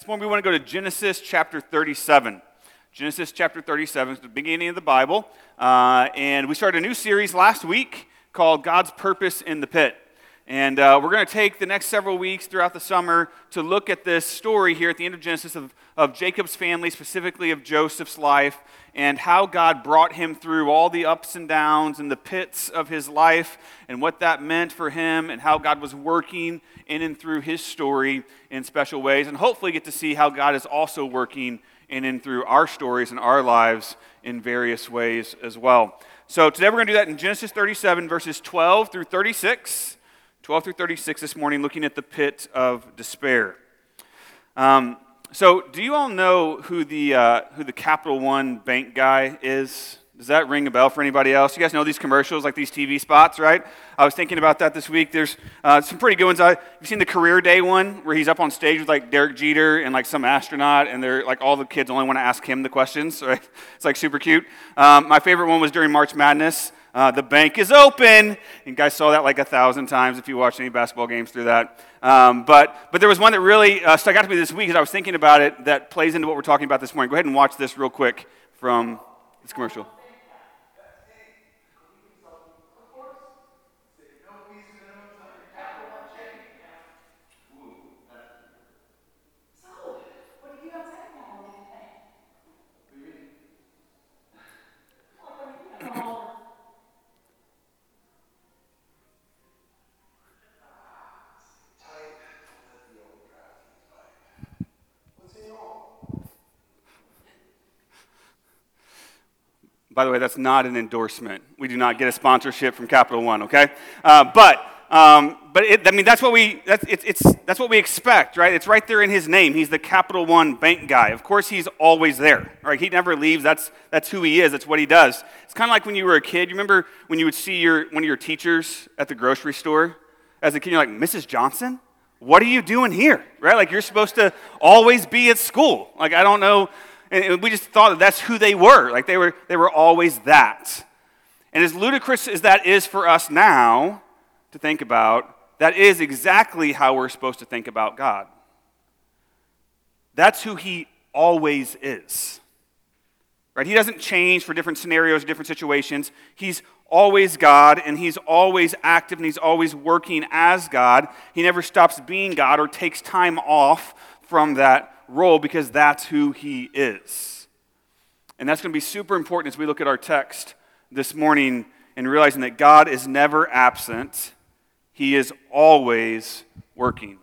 This morning we want to go to Genesis chapter 37. Genesis chapter 37 is the beginning of the Bible. And we started a new series last week called God's Purpose in the Pit. And we're going to take the next several weeks throughout the summer to look at this story here at the end of Genesis of Jacob's family, specifically of Joseph's life, and how God brought him through all the ups and downs and the pits of his life, and what that meant for him, and how God was working in and through his story in special ways, and hopefully get to see how God is also working in and through our stories and our lives in various ways as well. So today we're going to do that in Genesis 37, verses 12 through 36. 12 through 36 this morning, looking at the pit of despair. So do you all know who the Capital One bank guy is? Does that ring a bell for anybody else? You guys know these commercials, like these TV spots, right? I was thinking about that this week. There's some pretty good ones. You've seen the Career Day one, where he's up on stage with like Derek Jeter and like some astronaut, and they're like all the kids only want to ask him the questions, right? It's like super cute. My favorite one was during March Madness. The bank is open. You guys saw that like 1,000 times if you watched any basketball games through that. But there was one that really stuck out to me this week as I was thinking about it that plays into what we're talking about this morning. Go ahead and watch this real quick from this commercial. By the way, that's not an endorsement. We do not get a sponsorship from Capital One, okay? But that's what we expect, right? It's right there in his name. He's the Capital One bank guy. Of course, he's always there, right? He never leaves. That's who he is. That's what he does. It's kind of like when you were a kid. You remember when you would see one of your teachers at the grocery store as a kid? You're like, Mrs. Johnson, what are you doing here, right? Like you're supposed to always be at school. Like I don't know. And we just thought that's who they were. Like they were always that. And as ludicrous as that is for us now to think about, that is exactly how we're supposed to think about God. That's who he always is. Right? He doesn't change for different scenarios, different situations. He's always God, and he's always active, and he's always working as God. He never stops being God or takes time off from that role because that's who he is. And that's going to be super important as we look at our text this morning and realizing that God is never absent. He is always working.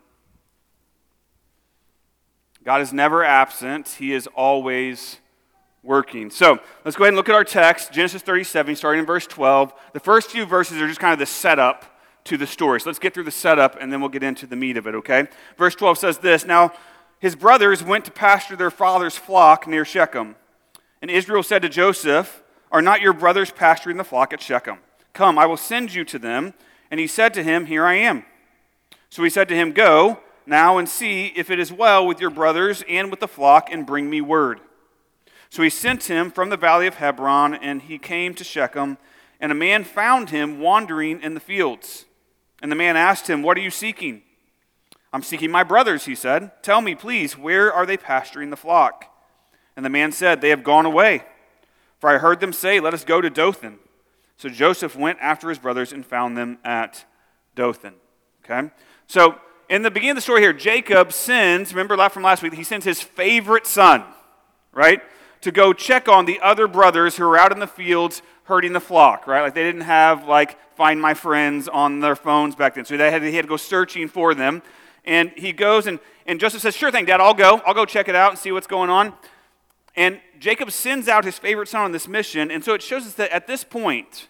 God is never absent. He is always working. So let's go ahead and look at our text, Genesis 37, starting in verse 12. The first few verses are just kind of the setup to the story. So let's get through the setup and then we'll get into the meat of it, okay? Verse 12 says this, "Now his brothers went to pasture their father's flock near Shechem. And Israel said to Joseph, 'Are not your brothers pasturing the flock at Shechem? Come, I will send you to them.' And he said to him, 'Here I am.' So he said to him, 'Go now and see if it is well with your brothers and with the flock, and bring me word.' So he sent him from the valley of Hebron, and he came to Shechem, and a man found him wandering in the fields. And the man asked him, 'What are you seeking?' 'I'm seeking my brothers,' he said. 'Tell me, please, where are they pasturing the flock?' And the man said, 'They have gone away. For I heard them say, Let us go to Dothan.' So Joseph went after his brothers and found them at Dothan." Okay? So in the beginning of the story here, Jacob sends, remember from last week, he sends his favorite son, right, to go check on the other brothers who are out in the fields herding the flock, right? Like they didn't have Find My Friends on their phones back then. So he had to go searching for them. And he goes, and Joseph says, "Sure thing, Dad, I'll go check it out and see what's going on." And Jacob sends out his favorite son on this mission, and so it shows us that at this point,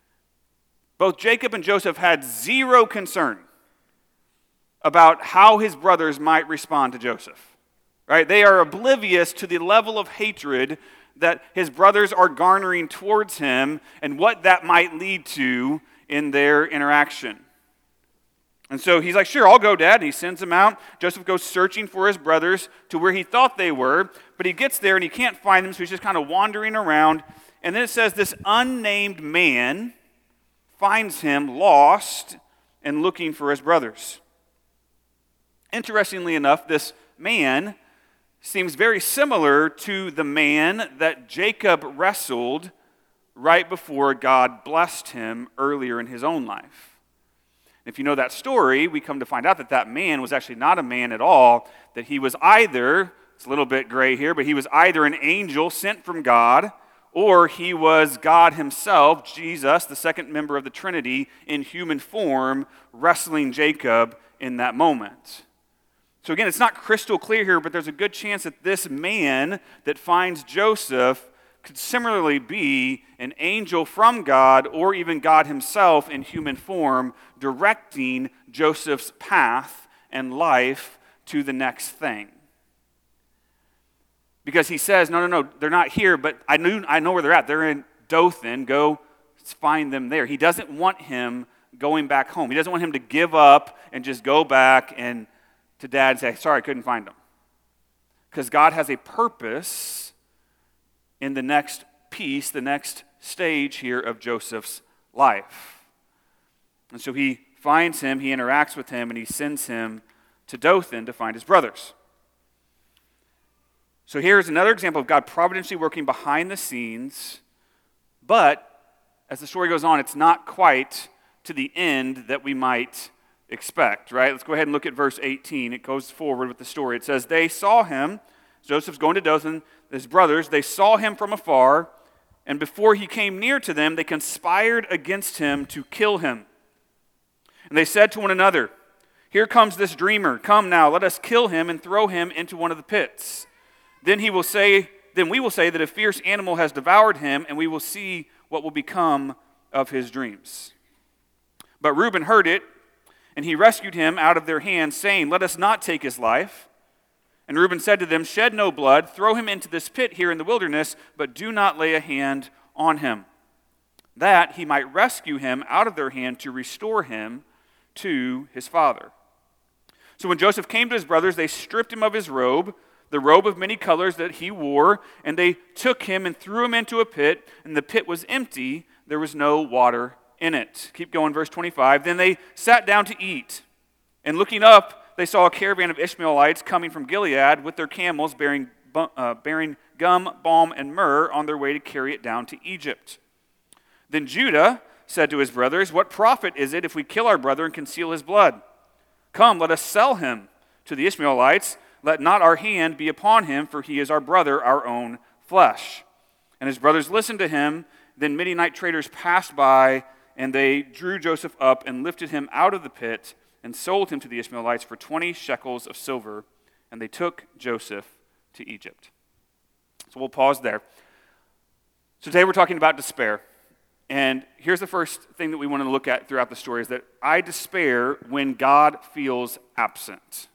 both Jacob and Joseph had zero concern about how his brothers might respond to Joseph. Right? They are oblivious to the level of hatred that his brothers are garnering towards him and what that might lead to in their interaction. And so he's like, "Sure, I'll go, Dad." And he sends them out. Joseph goes searching for his brothers to where he thought they were, but he gets there and he can't find them, so he's just kind of wandering around. And then it says this unnamed man finds him lost and looking for his brothers. Interestingly enough, this man seems very similar to the man that Jacob wrestled right before God blessed him earlier in his own life. If you know that story, we come to find out that that man was actually not a man at all, that he was either, it's a little bit gray here, but he was either an angel sent from God, or he was God himself, Jesus, the second member of the Trinity, in human form, wrestling Jacob in that moment. So again, it's not crystal clear here, but there's a good chance that this man that finds Joseph could similarly be an angel from God or even God himself in human form, directing Joseph's path and life to the next thing. Because he says, no, they're not here, but I know where they're at. They're in Dothan. Go find them there. He doesn't want him going back home. He doesn't want him to give up and just go back and to dad and say, sorry, I couldn't find them. Because God has a purpose in the next piece, the next stage here of Joseph's life. And so he finds him, he interacts with him, and he sends him to Dothan to find his brothers. So here's another example of God providentially working behind the scenes, but as the story goes on, it's not quite to the end that we might expect, right? Let's go ahead and look at verse 18. It goes forward with the story. It says, they saw him, Joseph's going to Dothan, his brothers, they saw him from afar, and before he came near to them, they conspired against him to kill him. And they said to one another, here comes this dreamer. Come now, let us kill him and throw him into one of the pits. Then we will say that a fierce animal has devoured him, and we will see what will become of his dreams. But Reuben heard it, and he rescued him out of their hands, saying, let us not take his life. And Reuben said to them, shed no blood, throw him into this pit here in the wilderness, but do not lay a hand on him, that he might rescue him out of their hand to restore him to his father. So when Joseph came to his brothers, they stripped him of his robe, the robe of many colors that he wore, and they took him and threw him into a pit, and the pit was empty, there was no water in it. Keep going, verse 25. Then they sat down to eat, and looking up, they saw a caravan of Ishmaelites coming from Gilead with their camels bearing gum, balm, and myrrh on their way to carry it down to Egypt. Then Judah said to his brothers, what profit is it if we kill our brother and conceal his blood? Come, let us sell him to the Ishmaelites. Let not our hand be upon him, for he is our brother, our own flesh. And his brothers listened to him. Then Midianite traders passed by, and they drew Joseph up and lifted him out of the pit and sold him to the Ishmaelites for 20 shekels of silver, and they took Joseph to Egypt. So we'll pause there. So today we're talking about despair. And here's the first thing that we want to look at throughout the story is that I despair when God feels absent.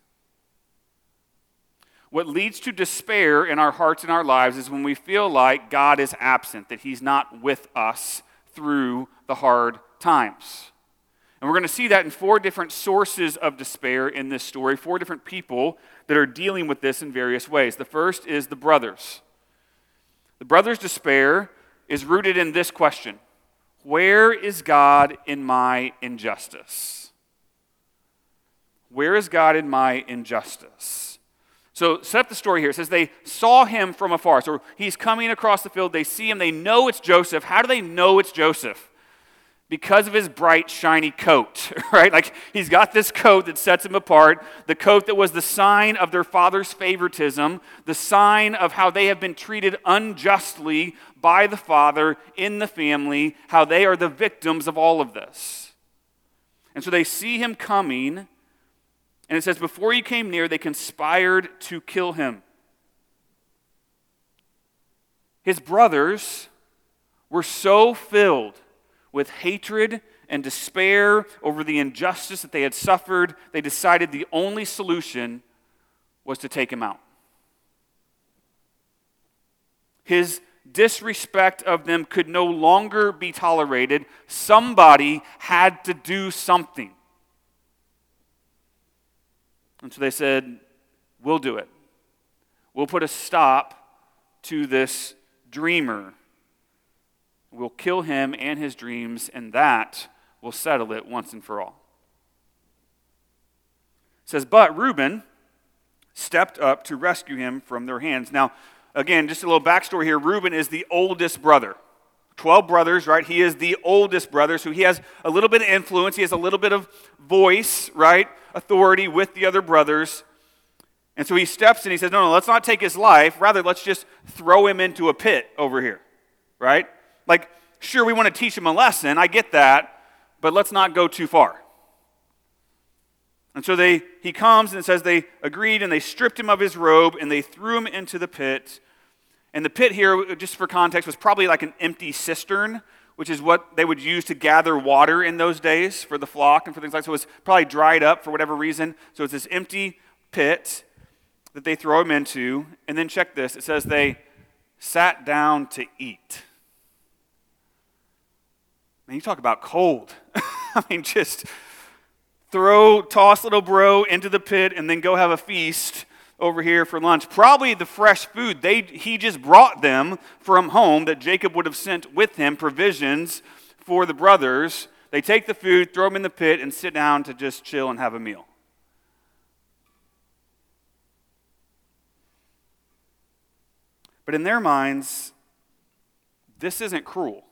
What leads to despair in our hearts and our lives is when we feel like God is absent, that he's not with us through the hard times. And we're going to see that in 4 different sources of despair in this story, 4 different people that are dealing with this in various ways. The first is the brothers. The brothers' despair is rooted in this question: where is God in my injustice? Where is God in my injustice? So set up the story here. It says they saw him from afar. So he's coming across the field. They see him. They know it's Joseph. How do they know it's Joseph? Because of his bright, shiny coat, right? Like, he's got this coat that sets him apart, the coat that was the sign of their father's favoritism, the sign of how they have been treated unjustly by the father in the family, how they are the victims of all of this. And so they see him coming, and it says, before he came near, they conspired to kill him. His brothers were so filled with hatred and despair over the injustice that they had suffered, they decided the only solution was to take him out. His disrespect of them could no longer be tolerated. Somebody had to do something. And so they said, we'll do it. We'll put a stop to this dreamer. We'll kill him and his dreams, and that will settle it once and for all. It says, but Reuben stepped up to rescue him from their hands. Now, again, just a little backstory here. Reuben is the oldest brother. 12 brothers, right? He is the oldest brother, so he has a little bit of influence. He has a little bit of voice, right? Authority with the other brothers. And so he steps and he says, no, let's not take his life. Rather, let's just throw him into a pit over here, right? Like, sure, we want to teach him a lesson. I get that, but let's not go too far. And so he comes and it says they agreed and they stripped him of his robe and they threw him into the pit. And the pit here, just for context, was probably like an empty cistern, which is what they would use to gather water in those days for the flock and for things like that. So it was probably dried up for whatever reason. So it's this empty pit that they throw him into. And then check this. It says they sat down to eat. Man, you talk about cold. I mean, just toss little bro into the pit and then go have a feast over here for lunch. Probably the fresh food he just brought them from home that Jacob would have sent with him, provisions for the brothers. They take the food, throw them in the pit, and sit down to just chill and have a meal. But in their minds, this isn't cruel.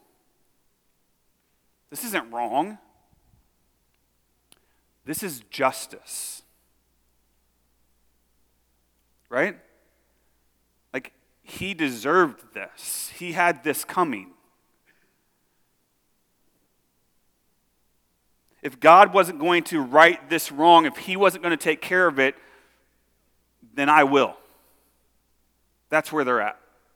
This isn't wrong. This is justice. Right? Like, he deserved this. He had this coming. If God wasn't going to right this wrong, if he wasn't going to take care of it, then I will. That's where they're at.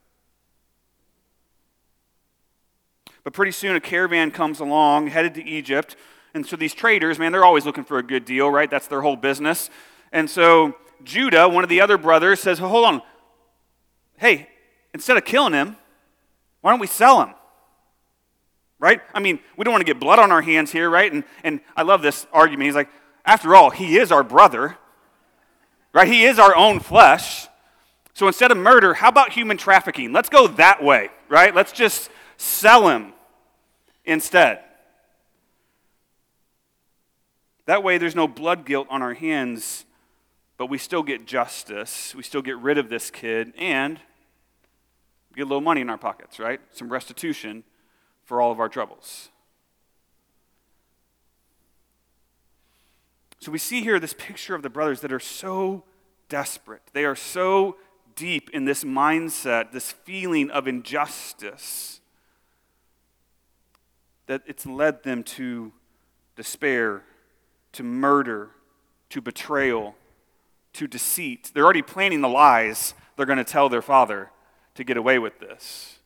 But pretty soon a caravan comes along, headed to Egypt. And so these traders, man, they're always looking for a good deal, right? That's their whole business. And so Judah, one of the other brothers, says, hold on. Hey, instead of killing him, why don't we sell him? Right? I mean, we don't want to get blood on our hands here, right? And I love this argument. He's like, after all, he is our brother, right? He is our own flesh. So instead of murder, how about human trafficking? Let's go that way, right? Let's just sell him instead. That way there's no blood guilt on our hands, but we still get justice. We still get rid of this kid, and we get a little money in our pockets, right? Some restitution for all of our troubles. So we see here this picture of the brothers that are so desperate. They are so deep in this mindset, this feeling of injustice, that it's led them to despair, to murder, to betrayal, to deceit. They're already planning the lies they're going to tell their father to get away with this.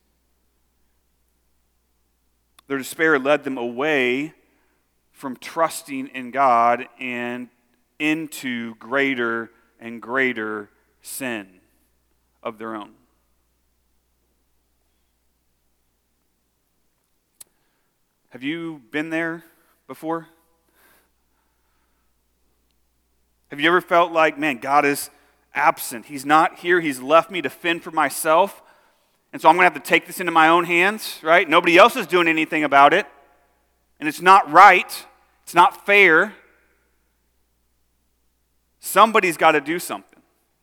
Their despair led them away from trusting in God and into greater and greater sin of their own. Have you been there before? Have you ever felt like, man, God is absent. He's not here. He's left me to fend for myself. And so I'm going to have to take this into my own hands, right? Nobody else is doing anything about it. And it's not right. It's not fair. Somebody's got to do something.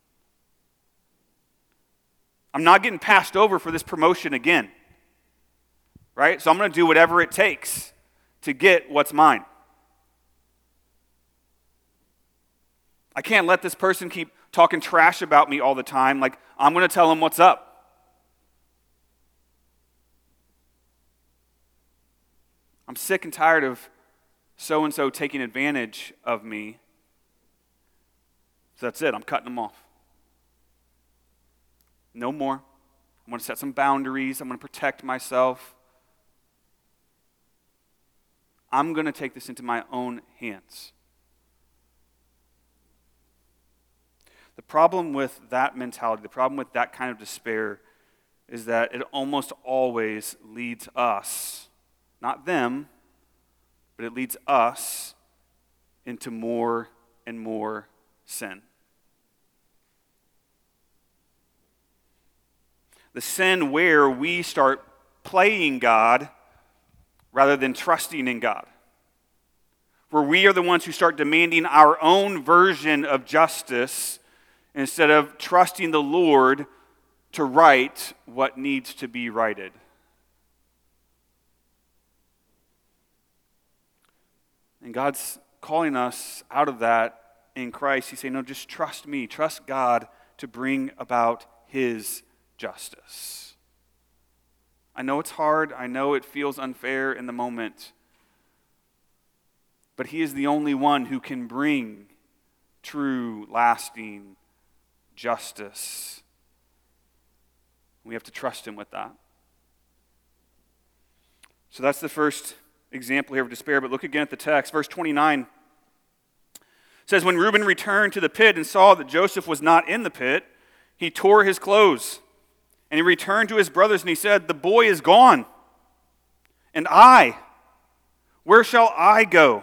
I'm not getting passed over for this promotion again, right? So I'm going to do whatever it takes to get what's mine. I can't let this person keep talking trash about me all the time. Like, I'm going to tell them what's up. I'm sick and tired of so-and-so taking advantage of me. So that's it. I'm cutting them off. No more. I'm going to set some boundaries. I'm going to protect myself. I'm going to take this into my own hands. The problem with that mentality, the problem with that kind of despair, is that it almost always leads us, not them, but it leads us into more and more sin. The sin where we start playing God rather than trusting in God. Where we are the ones who start demanding our own version of justice instead of trusting the Lord to right what needs to be righted. And God's calling us out of that in Christ. He's saying, no, just trust me. Trust God to bring about His justice. I know it's hard. I know it feels unfair in the moment. But He is the only one who can bring true, lasting justice. We have to trust Him with that. So that's the first example here of despair. But look again at the text. Verse 29 says, when Reuben returned to the pit and saw that Joseph was not in the pit, he tore his clothes. And he returned to his brothers and he said, the boy is gone. And I, where shall I go?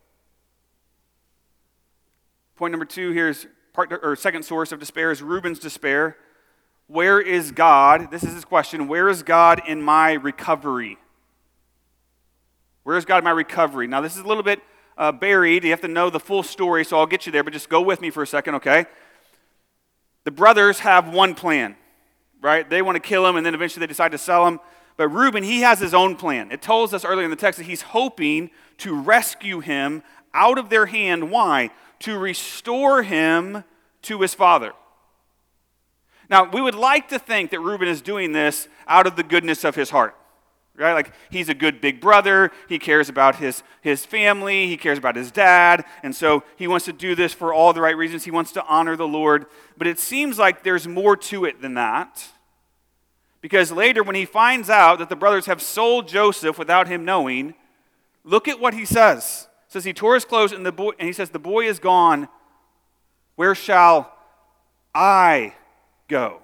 Point number 2 here is second source of despair is Reuben's despair. Where is God? This is his question. Where is God in my recovery? Where is God in my recovery? Now, this is a little bit buried. You have to know the full story, so I'll get you there, but just go with me for a second, okay? The brothers have one plan, right? They want to kill him, and then eventually they decide to sell him. But Reuben, he has his own plan. It tells us earlier in the text that he's hoping to rescue him out of their hand. Why? To restore him to his father. Now, we would like to think that Reuben is doing this out of the goodness of his heart, right? Like, he's a good big brother. He cares about his family. He cares about his dad. And so he wants to do this for all the right reasons. He wants to honor the Lord. But it seems like there's more to it than that. Because later, when he finds out that the brothers have sold Joseph without him knowing, look at what he says. It says he tore his clothes, and he says, the boy is gone. Where shall I go?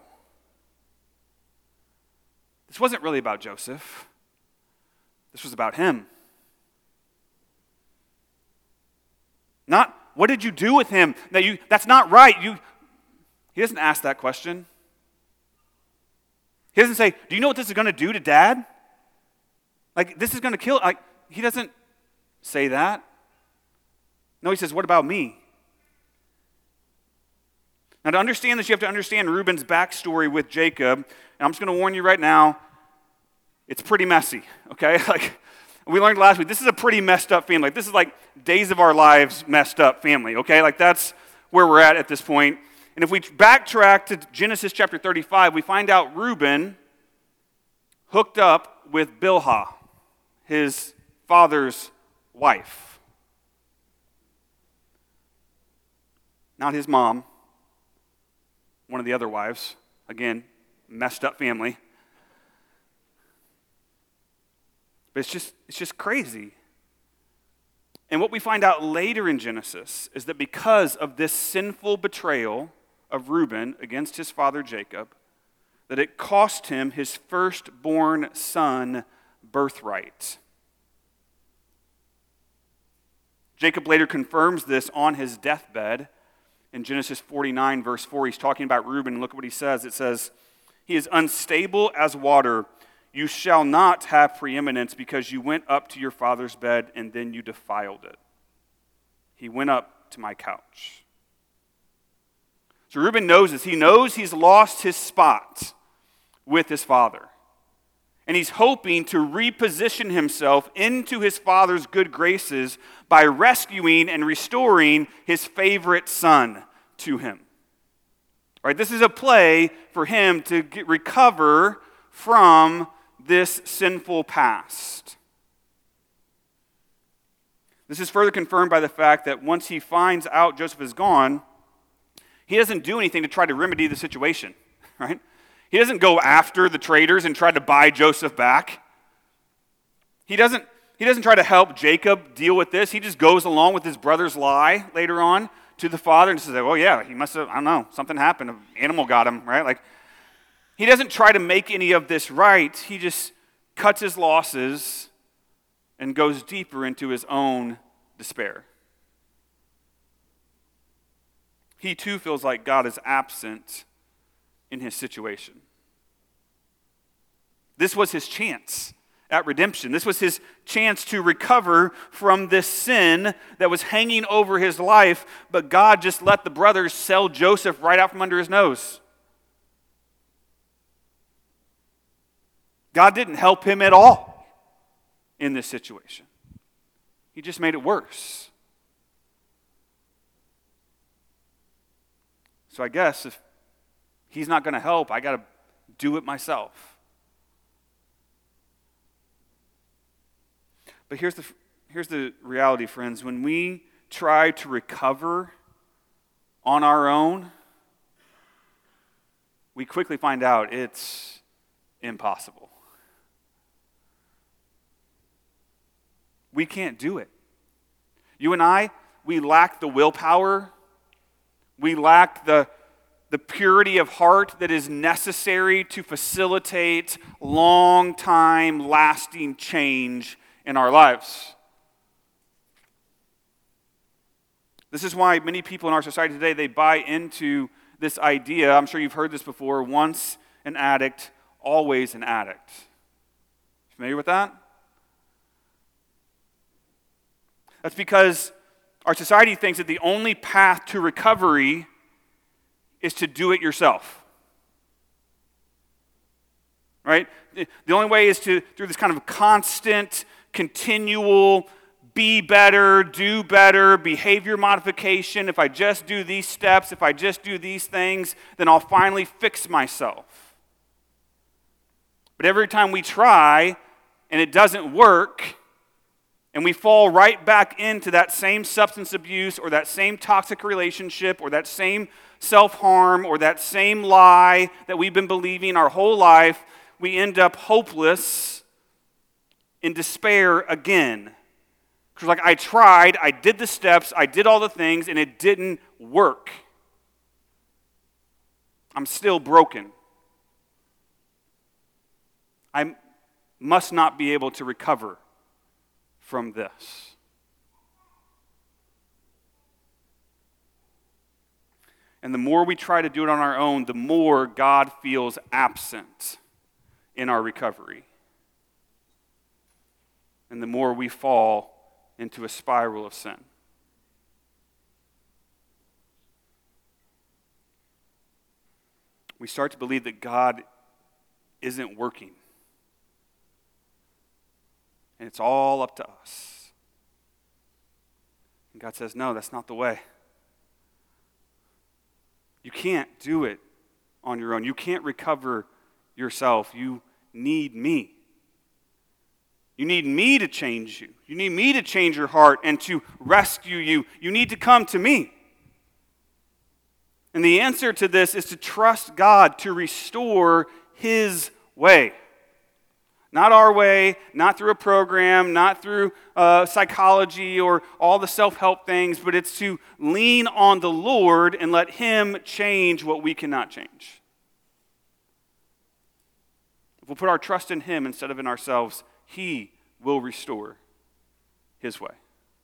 This wasn't really about Joseph. This was about him. Not, what did you do with him? That's not right. He doesn't ask that question. He doesn't say, do you know what this is going to do to Dad? Like, this is going to kill. He doesn't say that. No, he says, what about me? Now, to understand this, you have to understand Reuben's backstory with Jacob. And I'm just going to warn you right now, it's pretty messy, okay? Like, we learned last week, this is a pretty messed up family. This is like days of our lives messed up family, okay? Like, that's where we're at this point. And if we backtrack to Genesis chapter 35, we find out Reuben hooked up with Bilhah, his father's wife. Not his mom, one of the other wives. Again, messed up family. But it's just crazy. And what we find out later in Genesis is that because of this sinful betrayal of Reuben against his father Jacob, that it cost him his firstborn son birthright. Jacob later confirms this on his deathbed. In Genesis 49, verse 4, he's talking about Reuben. Look at what he says. It says, he is unstable as water. You shall not have preeminence because you went up to your father's bed and then you defiled it. He went up to my couch. So Reuben knows this. He knows he's lost his spot with his father. And he's hoping to reposition himself into his father's good graces by rescuing and restoring his favorite son to him. All right, this is a play for him to recover from this sinful past. This is further confirmed by the fact that once he finds out Joseph is gone, he doesn't do anything to try to remedy the situation, right? He doesn't go after the traders and try to buy Joseph back. He doesn't try to help Jacob deal with this. He just goes along with his brother's lie later on to the father and says, well, yeah, he must have, I don't know, something happened. An animal got him, right? Like, he doesn't try to make any of this right. He just cuts his losses and goes deeper into his own despair. He too feels like God is absent in his situation. This was his chance. at redemption. This was his chance to recover from this sin that was hanging over his life, but God just let the brothers sell Joseph right out from under his nose. God didn't help him at all in this situation. He just made it worse. So I guess if he's not going to help, I got to do it myself. But here's the reality, friends. When we try to recover on our own, we quickly find out it's impossible. We can't do it. You and I, we lack the willpower. We lack the purity of heart that is necessary to facilitate long-time, lasting change in our lives. This is why many people in our society today, they buy into this idea. I'm sure you've heard this before. Once an addict, always an addict. Familiar with that? That's because our society thinks that the only path to recovery is to do it yourself. Right? The only way is through this kind of constant, continual, be better, do better, behavior modification. If I just do these steps, if I just do these things, then I'll finally fix myself. But every time we try and it doesn't work, and we fall right back into that same substance abuse or that same toxic relationship or that same self-harm or that same lie that we've been believing our whole life, we end up hopeless, in despair again. Because like I tried, I did the steps, I did all the things, and it didn't work. I'm still broken. I must not be able to recover from this. And the more we try to do it on our own, the more God feels absent in our recovery. And the more we fall into a spiral of sin. We start to believe that God isn't working. And it's all up to us. And God says, no, that's not the way. You can't do it on your own. You can't recover yourself. You need me. You need me to change you. You need me to change your heart and to rescue you. You need to come to me. And the answer to this is to trust God to restore His way. Not our way, not through a program, not through psychology or all the self-help things, but it's to lean on the Lord and let Him change what we cannot change. If we'll put our trust in Him instead of in ourselves, He will restore His way.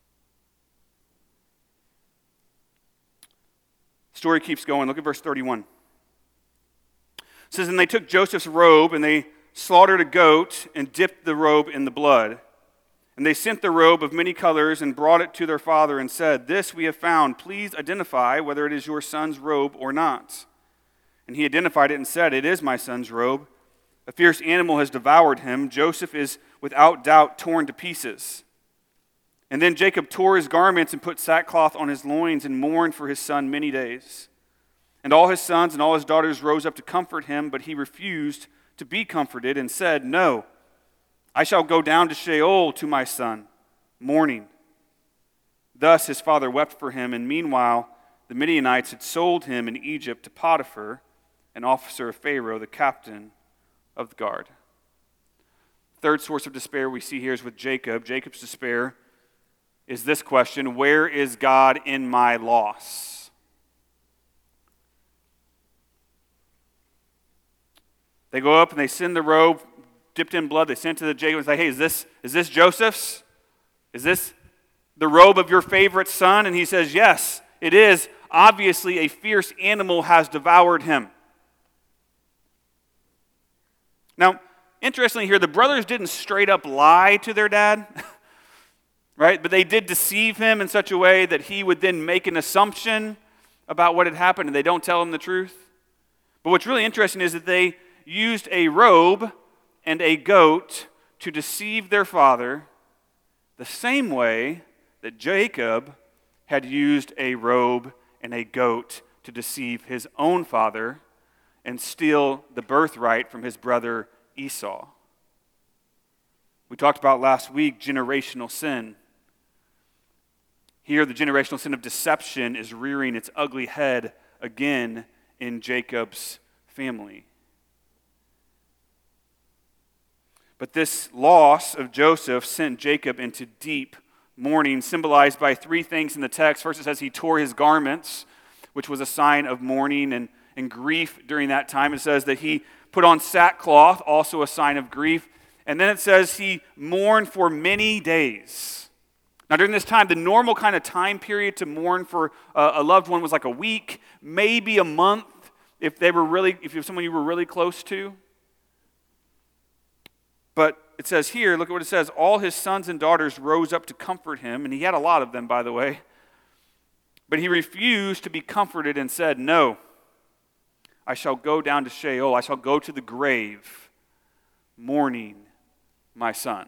The story keeps going. Look at verse 31. It says, and they took Joseph's robe and they slaughtered a goat and dipped the robe in the blood. And they sent the robe of many colors and brought it to their father and said, this we have found. Please identify whether it is your son's robe or not. And he identified it and said, it is my son's robe. A fierce animal has devoured him. Joseph is without doubt torn to pieces. And then Jacob tore his garments and put sackcloth on his loins and mourned for his son many days. And all his sons and all his daughters rose up to comfort him, but he refused to be comforted and said, no, I shall go down to Sheol to my son, mourning. Thus his father wept for him, and meanwhile the Midianites had sold him in Egypt to Potiphar, an officer of Pharaoh, the captain of the guard. Third source of despair we see here is with Jacob. Jacob's despair is this question: where is God in my loss? They go up and they send the robe dipped in blood. They send it to Jacob and say, hey, is this Joseph's? Is this the robe of your favorite son? And he says, yes, it is. Obviously, a fierce animal has devoured him. Now, interestingly here, the brothers didn't straight up lie to their dad, right? But they did deceive him in such a way that he would then make an assumption about what had happened, and they don't tell him the truth. But what's really interesting is that they used a robe and a goat to deceive their father the same way that Jacob had used a robe and a goat to deceive his own father and steal the birthright from his brother Esau. We talked about last week generational sin. Here, the generational sin of deception is rearing its ugly head again in Jacob's family. But this loss of Joseph sent Jacob into deep mourning, symbolized by three things in the text. First, it says he tore his garments, which was a sign of mourning and grief during that time. It says that he put on sackcloth, also a sign of grief. And then it says he mourned for many days. Now, during this time, the normal kind of time period to mourn for a loved one was like a week, maybe a month, if you're someone you were really close to. But it says here, look at what it says, all his sons and daughters rose up to comfort him, and he had a lot of them, by the way. But he refused to be comforted and said, no, I shall go down to Sheol, I shall go to the grave, mourning my son.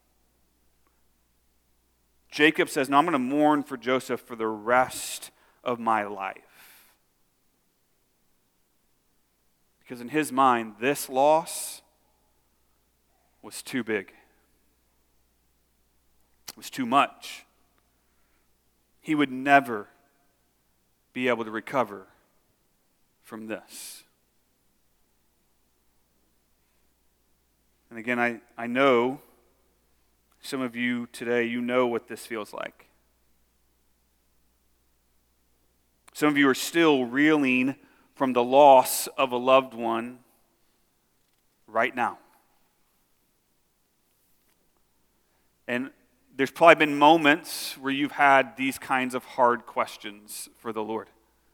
Jacob says, no, I'm going to mourn for Joseph for the rest of my life. Because in his mind, this loss was too big. It was too much. He would never be able to recover from this. And again, I know some of you today, you know what this feels like. Some of you are still reeling from the loss of a loved one right now. And there's probably been moments where you've had these kinds of hard questions for the Lord.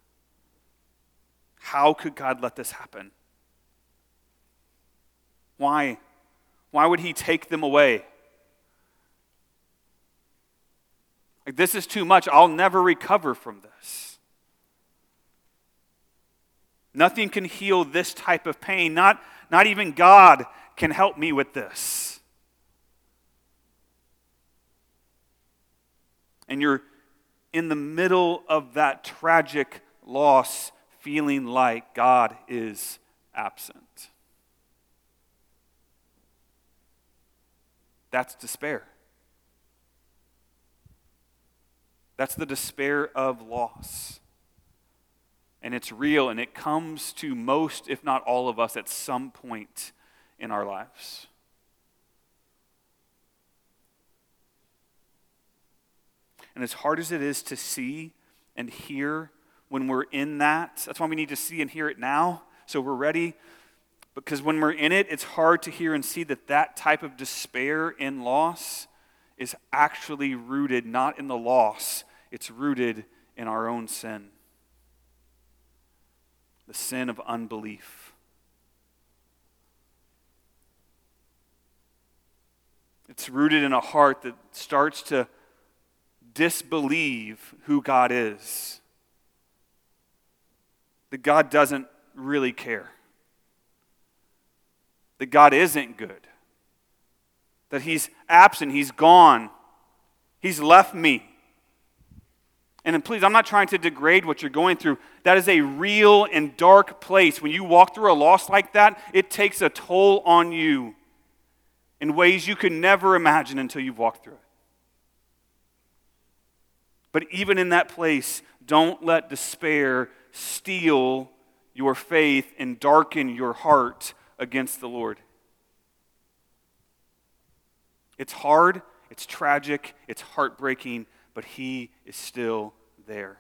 How could God let this happen? Why? Why would he take them away? Like, this is too much. I'll never recover from this. Nothing can heal this type of pain. Not even God can help me with this. And you're in the middle of that tragic loss, feeling like God is absent. That's despair. That's the despair of loss. And it's real, and it comes to most, if not all of us, at some point in our lives. And as hard as it is to see and hear when we're in that's why we need to see and hear it now, so we're ready. Because when we're in it, it's hard to hear and see that type of despair in loss is actually rooted not in the loss, it's rooted in our own sin. The sin of unbelief. It's rooted in a heart that starts to disbelieve who God is. That God doesn't really care. That God isn't good. That he's absent, he's gone. He's left me. And please, I'm not trying to degrade what you're going through. That is a real and dark place. When you walk through a loss like that, it takes a toll on you in ways you could never imagine until you've walked through it. But even in that place, don't let despair steal your faith and darken your heart against the Lord. It's hard, it's tragic, it's heartbreaking, but he is still there.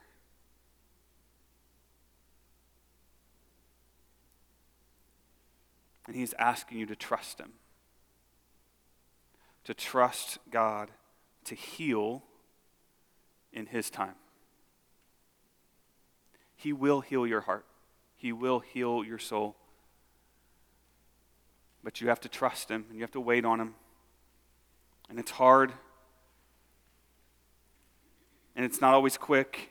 And he's asking you to trust him. To trust God to heal in his time. He will heal your heart. He will heal your soul. but you have to trust him and you have to wait on him. And it's hard. And it's not always quick.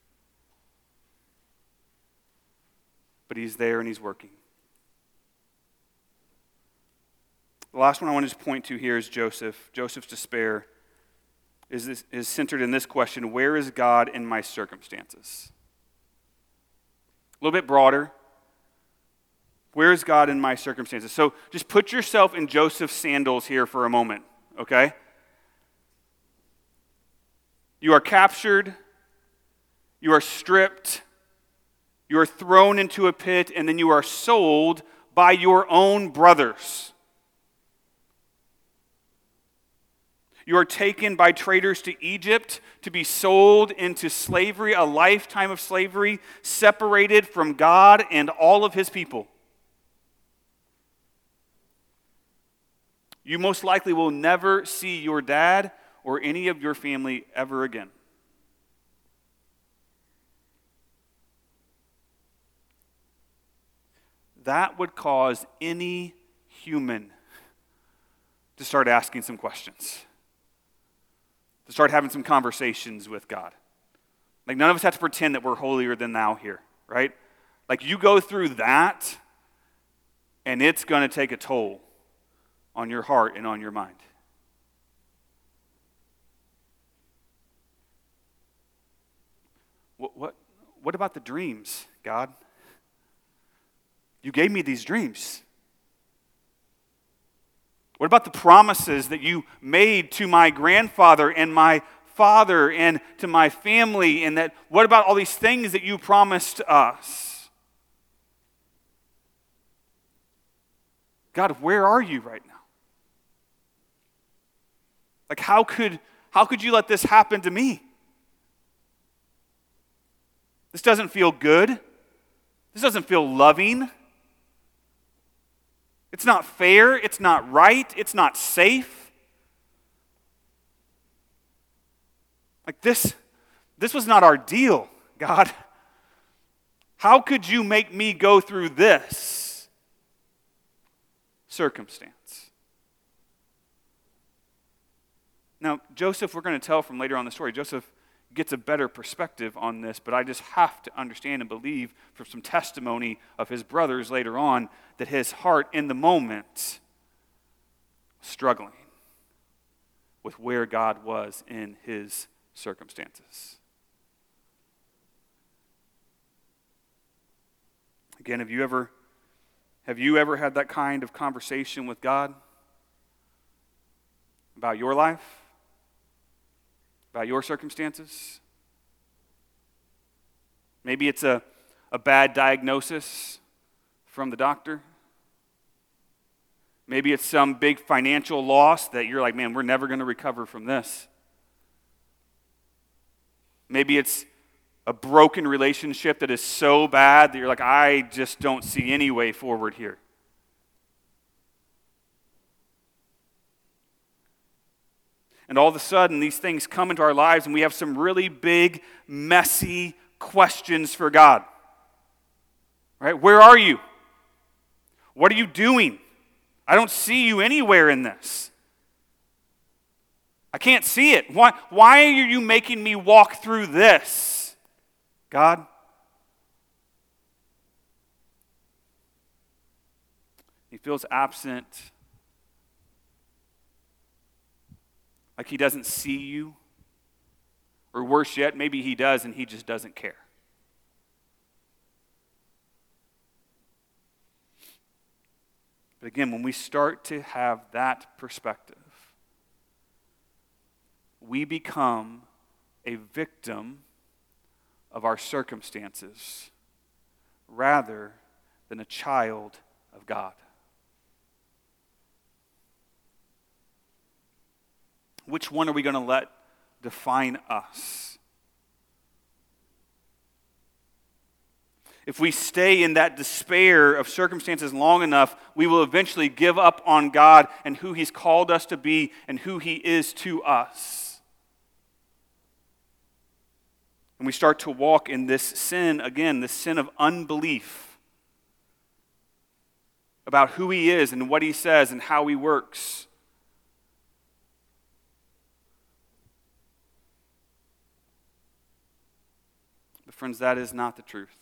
But he's there and he's working. The last one I want to just point to here is Joseph. Joseph's despair is centered in this question: where is God in my circumstances? A little bit broader. Where is God in my circumstances? So just put yourself in Joseph's sandals here for a moment, okay? You are captured, you are stripped, you are thrown into a pit, and then you are sold by your own brothers. You are taken by traders to Egypt to be sold into slavery, a lifetime of slavery, separated from God and all of his people. You most likely will never see your dad or any of your family ever again. That would cause any human to start asking some questions, to start having some conversations with God. Like, none of us have to pretend that we're holier than thou here, right? Like, you go through that, and it's going to take a toll on your heart and on your mind. What about the dreams, God? You gave me these dreams. What about the promises that you made to my grandfather and my father and to my family? And what about all these things that you promised us? God, where are you right now? Like, how could you let this happen to me? This doesn't feel good. This doesn't feel loving. It's not fair. It's not right. It's not safe. Like, this was not our deal, God. How could you make me go through this circumstance? Now, Joseph, we're going to tell from later on in the story, Joseph gets a better perspective on this, but I just have to understand and believe from some testimony of his brothers later on that his heart in the moment was struggling with where God was in his circumstances. Again, have you ever had that kind of conversation with God about your life? About your circumstances? Maybe it's a bad diagnosis from the doctor. Maybe it's some big financial loss that you're like, man, we're never going to recover from this. Maybe it's a broken relationship that is so bad that you're like, I just don't see any way forward here. And all of a sudden, these things come into our lives, and we have some really big, messy questions for God. Right? Where are you? What are you doing? I don't see you anywhere in this. I can't see it. Why are you making me walk through this, God? He feels absent. Like he doesn't see you. Or worse yet, maybe he does and he just doesn't care. But again, when we start to have that perspective, we become a victim of our circumstances rather than a child of God. Which one are we going to let define us? If we stay in that despair of circumstances long enough, we will eventually give up on God and who He's called us to be and who He is to us. And we start to walk in this sin again, this sin of unbelief, about who he is and what he says and how he works. But friends, that is not the truth.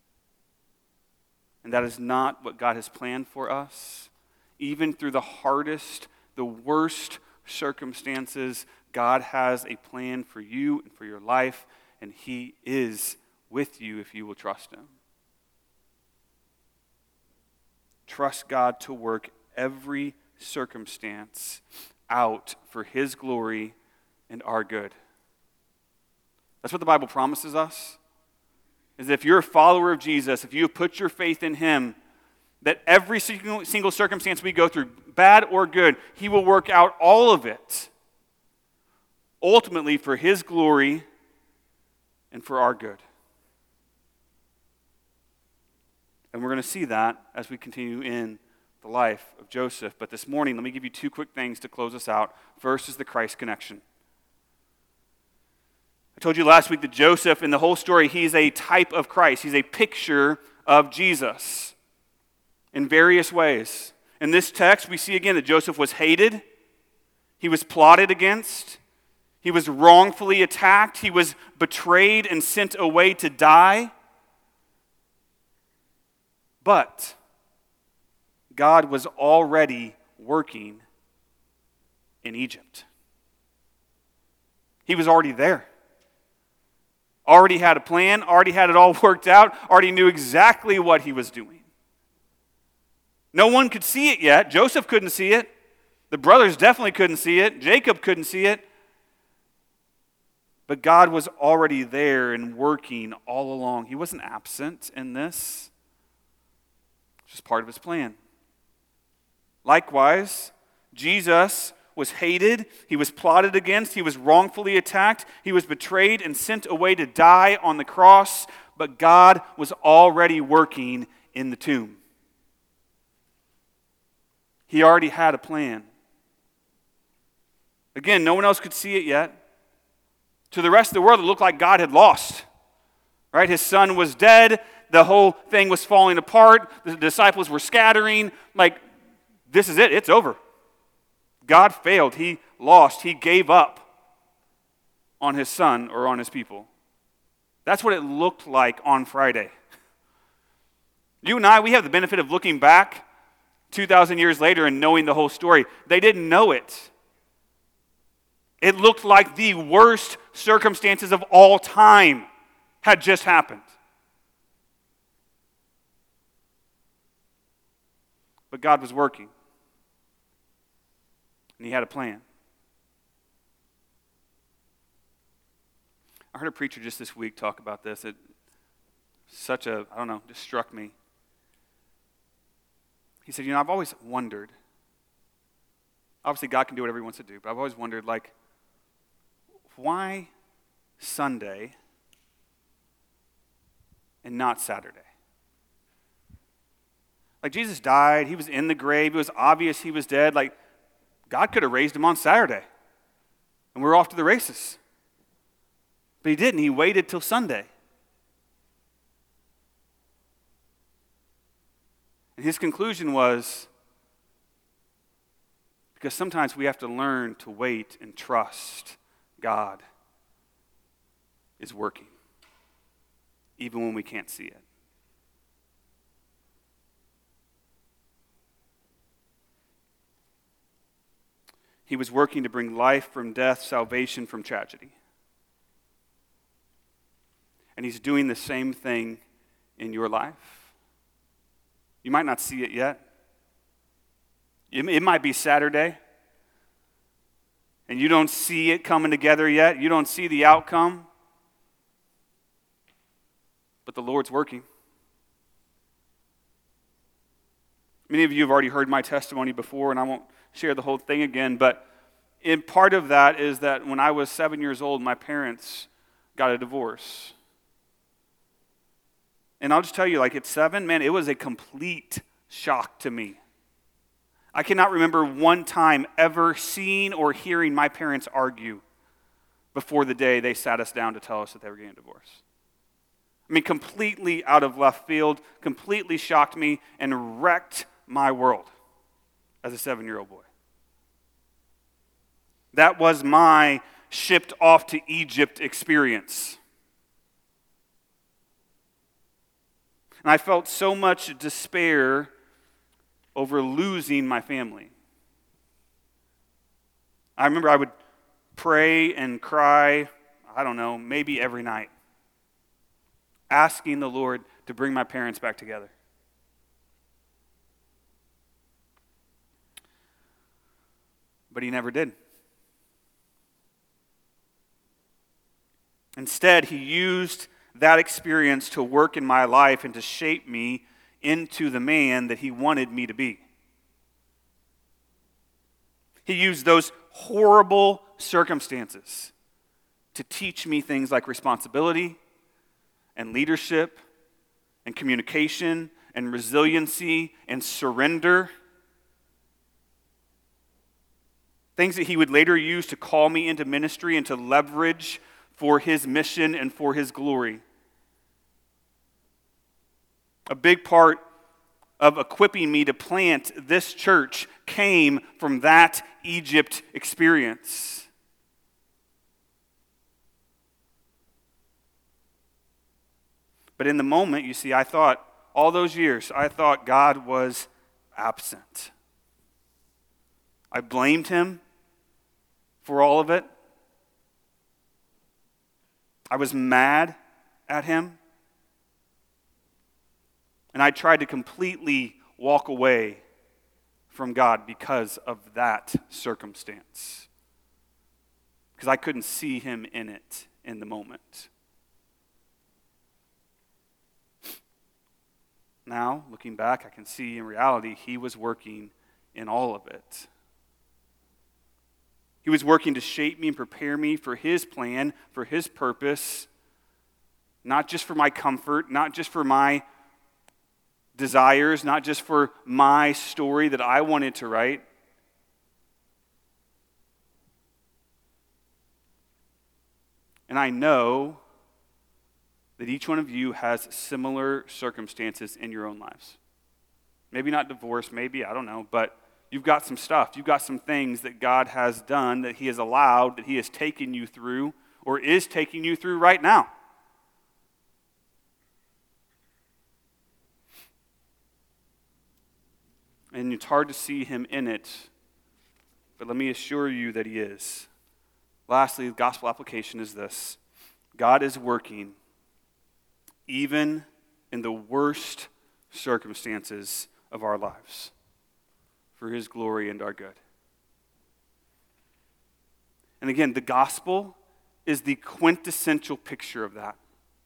And that is not what God has planned for us. Even through the hardest, the worst circumstances, God has a plan for you and for your life, and he is with you if you will trust him. Trust God to work every circumstance out for his glory and our good. That's what the Bible promises us. Is that if you're a follower of Jesus, if you have put your faith in him, that every single circumstance we go through, bad or good, he will work out all of it, ultimately for his glory and for our good. And we're going to see that as we continue in the life of Joseph. But this morning, let me give you two quick things to close us out. First is the Christ connection. I told you last week that Joseph, in the whole story, he's a type of Christ. He's a picture of Jesus in various ways. In this text, we see again that Joseph was hated. He was plotted against. He was wrongfully attacked. He was betrayed and sent away to die. But God was already working in Egypt. He was already there. Already had a plan, already had it all worked out, already knew exactly what he was doing. No one could see it yet. Joseph couldn't see it. The brothers definitely couldn't see it. Jacob couldn't see it. But God was already there and working all along. He wasn't absent in this. It's just part of his plan. Likewise, Jesus was hated, he was plotted against, he was wrongfully attacked, he was betrayed and sent away to die on the cross, but God was already working in the tomb. He already had a plan. Again, no one else could see it yet. To the rest of the world, it looked like God had lost. Right? His son was dead, the whole thing was falling apart, the disciples were scattering, like, this is it, it's over. God failed. He lost. He gave up on his son or on his people. That's what it looked like on Friday. You and I, we have the benefit of looking back 2,000 years later and knowing the whole story. They didn't know it. It looked like the worst circumstances of all time had just happened. But God was working. And he had a plan. I heard a preacher just this week talk about this. It just struck me. He said, I've always wondered, obviously God can do whatever he wants to do, but I've always wondered, why Sunday and not Saturday? Jesus died, he was in the grave, it was obvious he was dead, God could have raised him on Saturday, and we're off to the races. But he didn't. He waited till Sunday. And his conclusion was, because sometimes we have to learn to wait and trust God is working, even when we can't see it. He was working to bring life from death, salvation from tragedy. And he's doing the same thing in your life. You might not see it yet. It might be Saturday, and you don't see it coming together yet. You don't see the outcome. But the Lord's working. Many of you have already heard my testimony before, and I won't share the whole thing again, but in part of that is that when I was 7 years old, my parents got a divorce. And I'll just tell you, at 7, man, it was a complete shock to me. I cannot remember one time ever seeing or hearing my parents argue before the day they sat us down to tell us that they were getting a divorce. Completely out of left field, completely shocked me and wrecked my world as a 7-year-old boy. That was my shipped off to Egypt experience. And I felt so much despair over losing my family. I remember I would pray and cry, I don't know, maybe every night, asking the Lord to bring my parents back together. But he never did. Instead, he used that experience to work in my life and to shape me into the man that he wanted me to be. He used those horrible circumstances to teach me things like responsibility and leadership and communication and resiliency and surrender. Things that he would later use to call me into ministry and to leverage for his mission and for his glory. A big part of equipping me to plant this church came from that Egypt experience. But in the moment, you see, I thought, all those years, I thought God was absent. I blamed him for all of it. I was mad at him. And I tried to completely walk away from God because of that circumstance. Because I couldn't see him in it in the moment. Now, looking back, I can see in reality he was working in all of it. He was working to shape me and prepare me for his plan, for his purpose, not just for my comfort, not just for my desires, not just for my story that I wanted to write. And I know that each one of you has similar circumstances in your own lives. Maybe not divorce, maybe, I don't know, but you've got some stuff. You've got some things that God has done, that he has allowed, that he has taken you through, or is taking you through right now. And it's hard to see him in it, but let me assure you that he is. Lastly, the gospel application is this: God is working even in the worst circumstances of our lives for his glory and our good. And again, the gospel is the quintessential picture of that.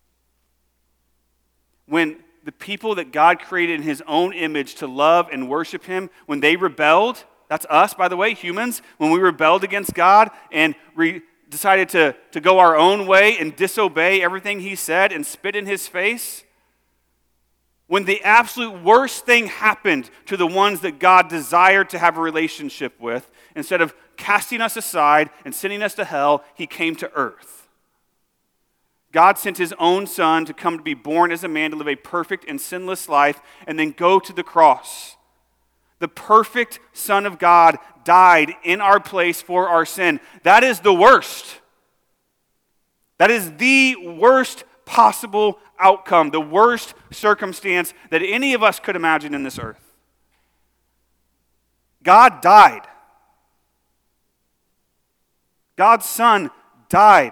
When the people that God created in his own image to love and worship him, when they rebelled, that's us, by the way, humans, when we rebelled against God and decided to go our own way and disobey everything he said and spit in his face, when the absolute worst thing happened to the ones that God desired to have a relationship with, instead of casting us aside and sending us to hell, he came to earth. God sent his own son to come to be born as a man, to live a perfect and sinless life, and then go to the cross. The perfect Son of God died in our place for our sin. That is the worst. That is the worst possible outcome, the worst circumstance that any of us could imagine in this earth. God died. God's Son died.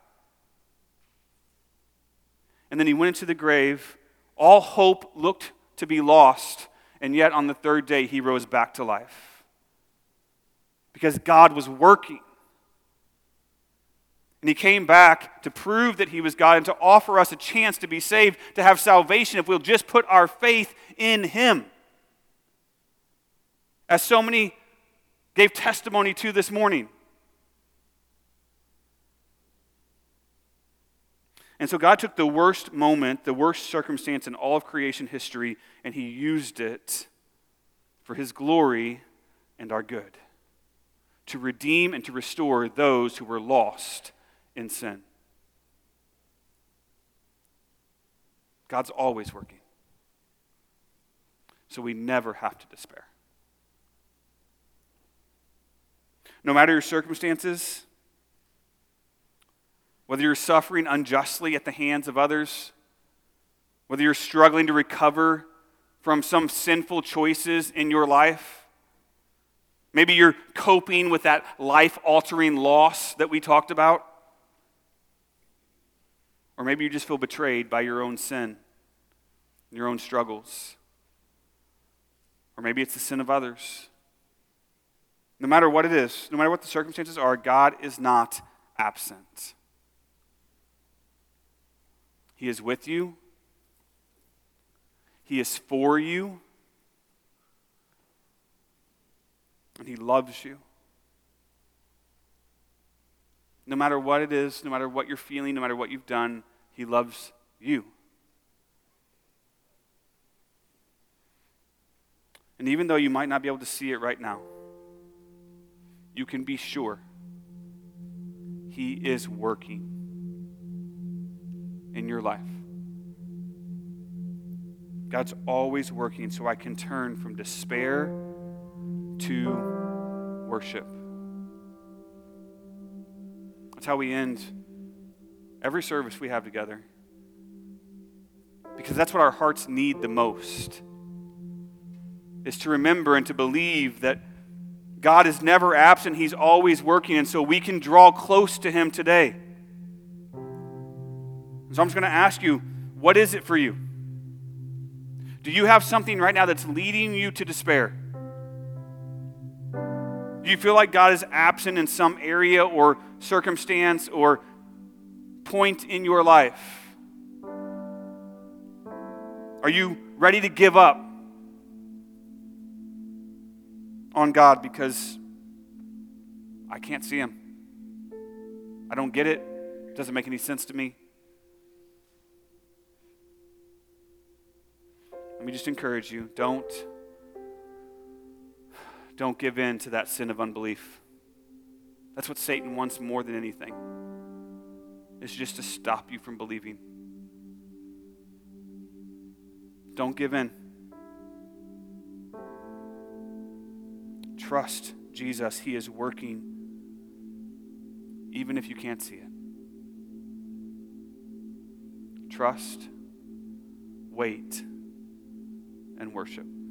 And then he went into the grave. All hope looked to be lost. And yet on the third day, he rose back to life. Because God was working. And he came back to prove that he was God and to offer us a chance to be saved, to have salvation if we'll just put our faith in him. As so many gave testimony to this morning. And so God took the worst moment, the worst circumstance in all of creation history, and he used it for his glory and our good, to redeem and to restore those who were lost in sin. God's always working. so we never have to despair. No matter your circumstances, whether you're suffering unjustly at the hands of others, whether you're struggling to recover from some sinful choices in your life, maybe you're coping with that life-altering loss that we talked about, or maybe you just feel betrayed by your own sin, your own struggles, or maybe it's the sin of others. No matter what it is, no matter what the circumstances are, God is not absent. He is with you. He is for you. And He loves you. No matter what it is, no matter what you're feeling, no matter what you've done, He loves you. And even though you might not be able to see it right now, you can be sure He is working in your life. God's always working, so I can turn from despair to worship. That's how we end every service we have together. Because that's what our hearts need the most, is to remember and to believe that God is never absent. He's always working, and so we can draw close to Him today. So I'm just going to ask you, what is it for you? Do you have something right now that's leading you to despair? Do you feel like God is absent in some area or circumstance or point in your life? Are you ready to give up on God because I can't see Him? I don't get it. It doesn't make any sense to me. Let me just encourage you, don't give in to that sin of unbelief. That's what Satan wants more than anything. It's just to stop you from believing. Don't give in. Trust Jesus. He is working even if you can't see it. Trust, wait, and worship.